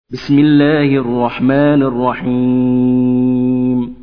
بسم الله الرحمن الرحيم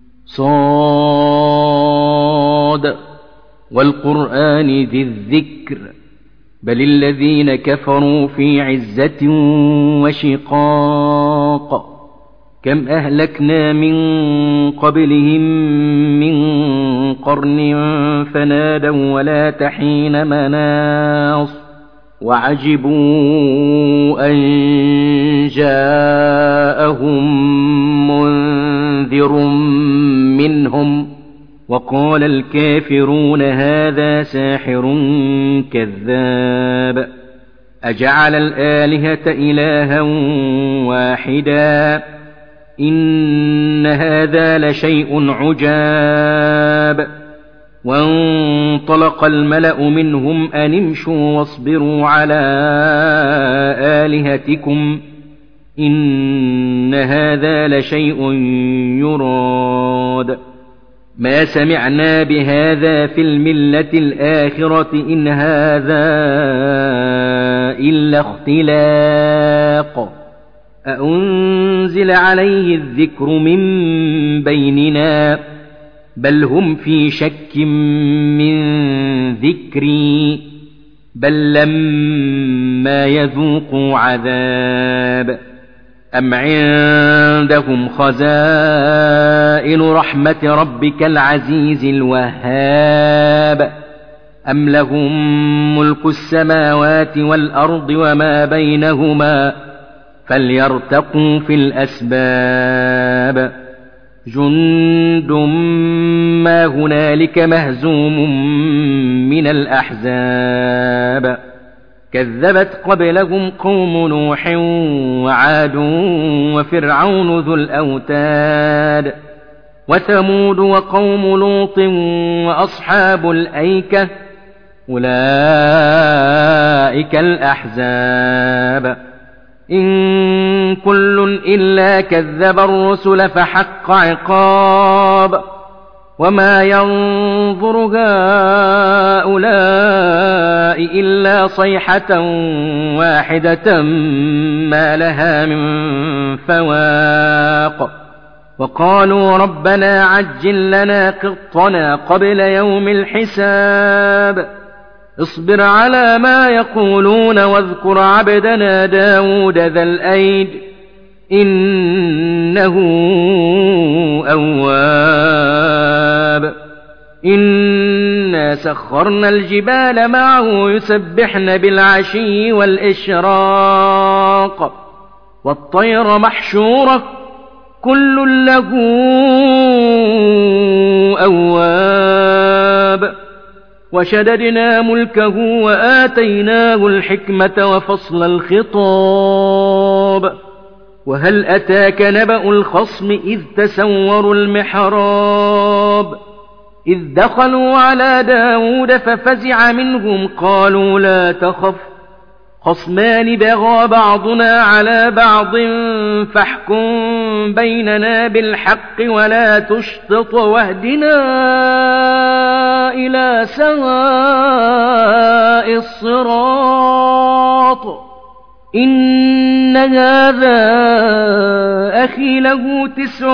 صاد والقرآن ذي الذكر بل الذين كفروا في عزة وشقاق كم أهلكنا من قبلهم من قرن فنادوا ولا تحين مناص وعجبوا أن جاءهم منذر منهم وقال الكافرون هذا ساحر كذاب أجعل الآلهة إلها واحدا إن هذا لشيء عجاب وانطلق الملأ منهم أن امشوا واصبروا على آلهتكم إن هذا لشيء يراد ما سمعنا بهذا في الملة الآخرة إن هذا إلا اختلاق أأنزل عليه الذكر من بيننا بل هم في شك من ذكري بل لما يذوقوا عذاب أم عندهم خزائن رحمة ربك العزيز الوهاب أم لهم ملك السماوات والأرض وما بينهما فليرتقوا في الأسباب جند ما هنالك مهزوم من الأحزاب كذبت قبلهم قوم نوح وعاد وفرعون ذو الأوتاد وثمود وقوم لوط وأصحاب الأيكة أولئك الأحزاب إن كل إلا كذب الرسل فحق عقاب وما ينظر هؤلاء إلا صيحة واحدة ما لها من فواق وقالوا ربنا عجل لنا قطنا قبل يوم الحساب اصبر على ما يقولون واذكر عبدنا داود ذا الأيد إنه أواب إنا سخرنا الجبال معه يسبحن بالعشي والإشراق والطير محشورة كل له أواب وشددنا ملكه وآتيناه الحكمة وفصل الخطاب وهل أتاك نبأ الخصم إذ تسوروا المحراب إذ دخلوا على داود ففزع منهم قالوا لا تخف خصمان بغى بعضنا على بعض فاحكم بيننا بالحق ولا تشطط واهدنا إلى سواء الصراط إن هذا أخي له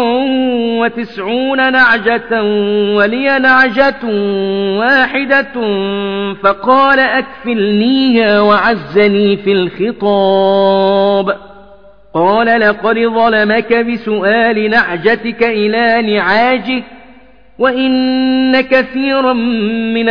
99 نعجة ولي نعجة واحدة فقال أكفلنيها وعزني في الخطاب قال لقد ظلمك بسؤال نعجتك إلى نعاجه وإن كثيرا من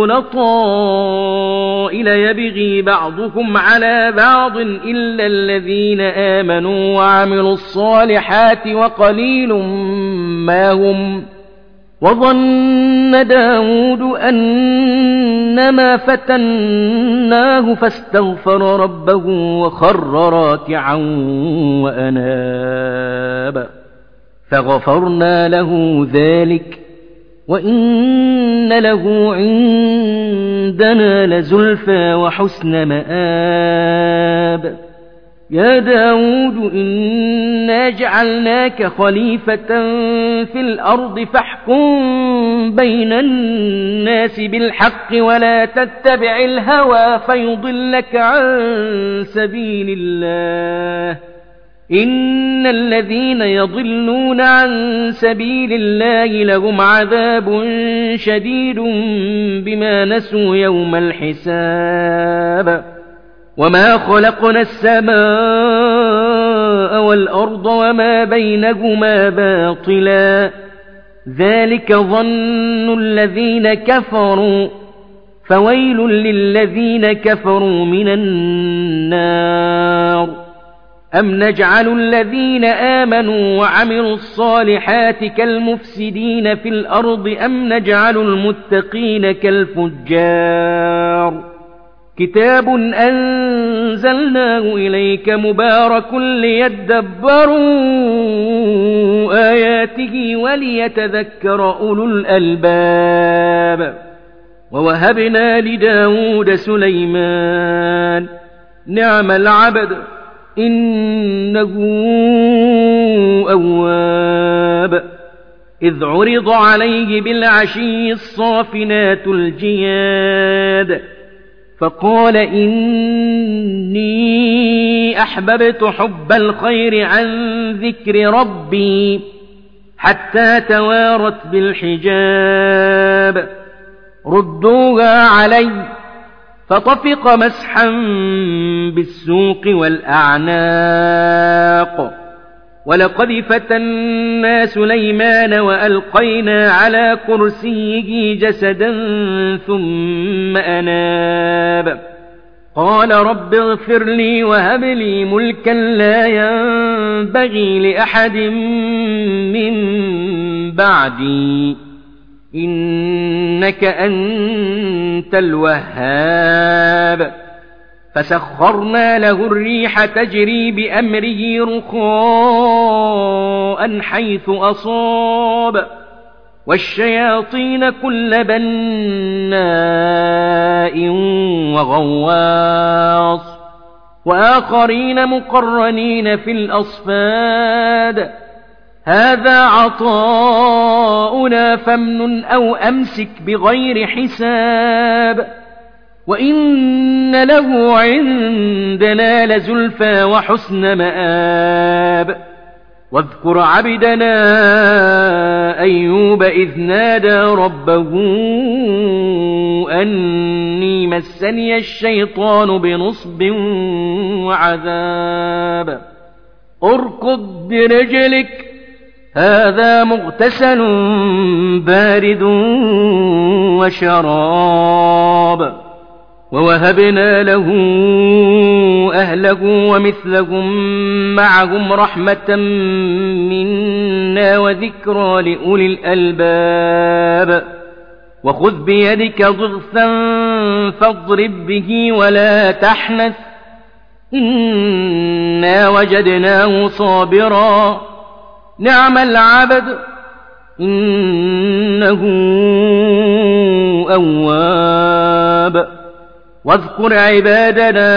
الخلطاء ليبغي بعضهم على بعض إلا الذين آمنوا وعملوا الصالحات وقليل ما هم وظن داود أنما فتناه فاستغفر ربه وخر راكعا وأناب فغفرنا له ذلك وإن له عندنا لزلفى وحسن مآب يا داود إنا جعلناك خليفة في الأرض فاحكم بين الناس بالحق ولا تتبع الهوى فيضلك عن سبيل الله إن الذين يضلون عن سبيل الله لهم عذاب شديد بما نسوا يوم الحساب وما خلقنا السماء والأرض وما بينهما باطلا ذلك ظن الذين كفروا فويل للذين كفروا من النار أم نجعل الذين آمنوا وعملوا الصالحات كالمفسدين في الأرض أم نجعل المتقين كالفجار كتاب أنزلناه إليك مبارك ليدبروا آياته وليتذكر أولو الألباب ووهبنا لداود سليمان نعم العبد إنه أواب إذ عرض عليه بالعشي الصافنات الجياد فقال إني أحببت حب الخير عن ذكر ربي حتى توارت بالحجاب ردوها علي فطفق مسحا بالسوق والأعناق ولقد فتنا سليمان وألقينا على كرسيه جسدا ثم أناب قال رب اغفر لي وهب لي ملكا لا ينبغي لأحد من بعدي إنك أنت الوهاب فسخرنا له الريح تجري بأمره رخاء حيث أصاب والشياطين كل بناء وغواص وآخرين مقرنين في الأصفاد هذا عطاؤنا فامنن أو أمسك بغير حساب وإن له عندنا لزلفى وحسن مآب واذكر عبدنا أيوب إذ نادى ربه أني مسني الشيطان بنصب وعذاب اركض برجلك هذا مغتسل بارد وشراب ووهبنا له أهله ومثلهم معهم رحمة منا وذكرى لأولي الألباب وخذ بيدك ضغثا فاضرب به ولا تحنث إنا وجدناه صابرا نعم العبد إنه أواب واذكر عبادنا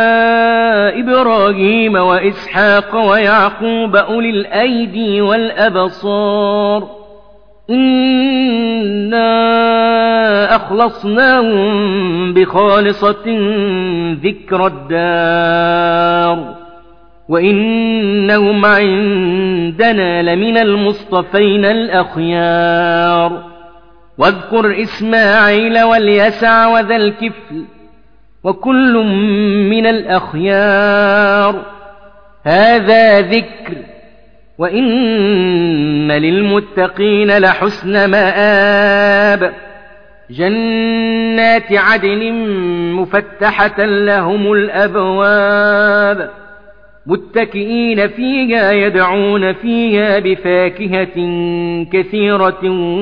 إبراهيم وإسحاق ويعقوب أولي الأيدي والأبصار إنا أخلصناهم بخالصة ذكر الدار وإنهم عندنا لمن المصطفين الأخيار واذكر إسماعيل واليسع وذا الكفل وكل من الأخيار هذا ذكر وإن للمتقين لحسن مآب جنات عدن مفتحة لهم الأبواب متكئين فيها يدعون فيها بفاكهة كثيرة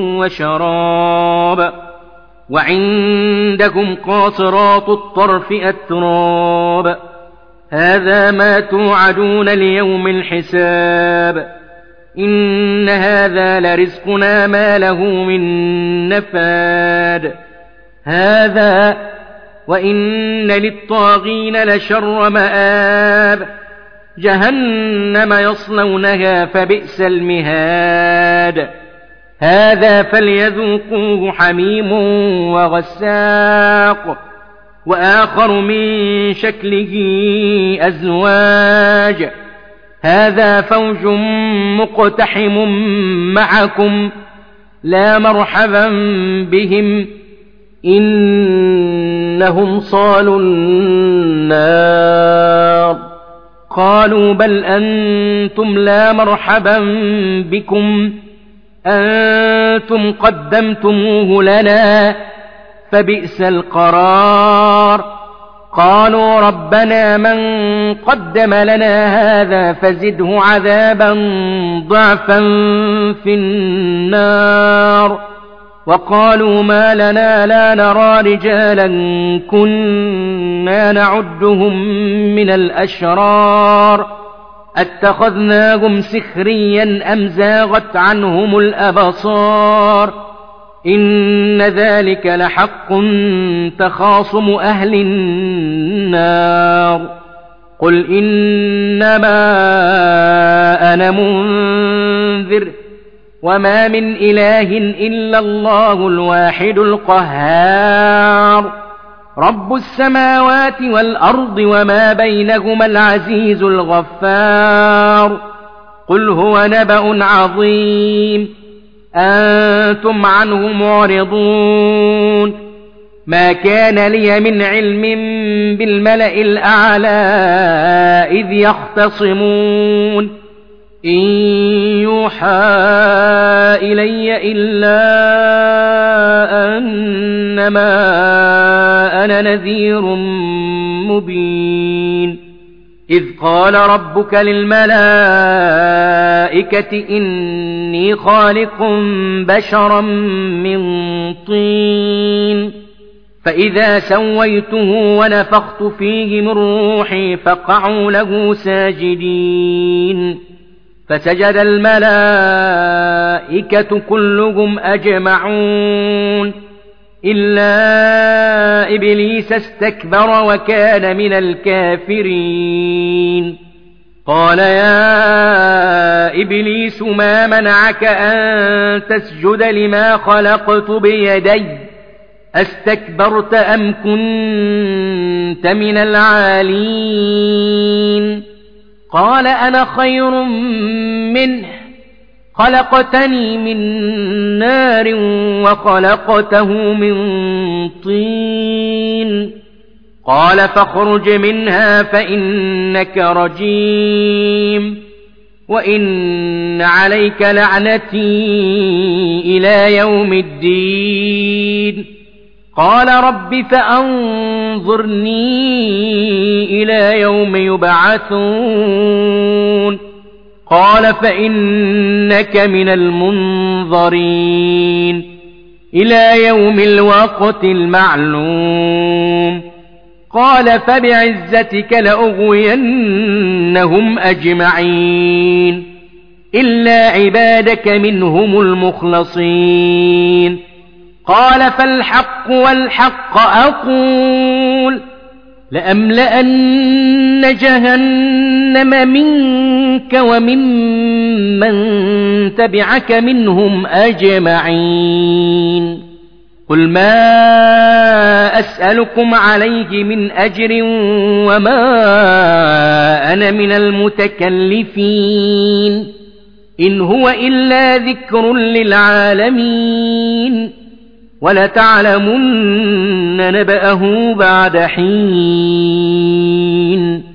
وشراب وعندهم قاصرات الطرف أتراب هذا ما توعدون ليوم الحساب إن هذا لرزقنا ما له من نفاد هذا وإن للطاغين لشر مآب جهنم يصلونها فبئس المهاد هذا فليذوقوه حميم وغساق وآخر من شكله أزواج هذا فوج مقتحم معكم لا مرحبا بهم إنهم صالوا النار. قالوا بل أنتم لا مرحبا بكم أنتم قدمتموه لنا فبئس القرار. قالوا ربنا من قدم لنا هذا فزده عذابا ضعفا في النار. وقالوا ما لنا لا نرى رجالا كنا نعدهم من الأشرار اتخذناهم سخريا أم زاغت عنهم الأبصار إن ذلك لحق تخاصم أهل النار. قل إنما أنا منذر وما من إله إلا الله الواحد القهار رب السماوات والأرض وما بينهما العزيز الغفار. قل هو نبأ عظيم أنتم عنه معرضون. ما كان لي من علم بالملأ الأعلى إذ يختصمون إن يوحى إلي إلا أنما أنا نذير مبين. إذ قال ربك للملائكة إني خالق بشرا من طين فإذا سويته ونفخت فيه من روحي فقعوا له ساجدين. فسجد الملائكة كلهم أجمعون إلا إبليس استكبر وكان من الكافرين. قال يا إبليس ما منعك أن تسجد لما خلقت بيدي أستكبرت أم كنت من العالين؟ قال أنا خير منه خلقتني من نار وخلقته من طين. قال فاخرج منها فإنك رجيم وإن عليك لعنتي إلى يوم الدين. قال رب فأنظرني إلى يوم يبعثون. قال فإنك من المنظرين إلى يوم الوقت المعلوم. قال فبعزتك لأغوينهم أجمعين إلا عبادك منهم المخلصين. قال فالحق والحق أقول لأملأن جهنم منك وممن تبعك منهم أجمعين. قل ما أسألكم عليه من أجر وما أنا من المتكلفين إن هو إلا ذكر للعالمين ولتعلمن نبأه بعد حين.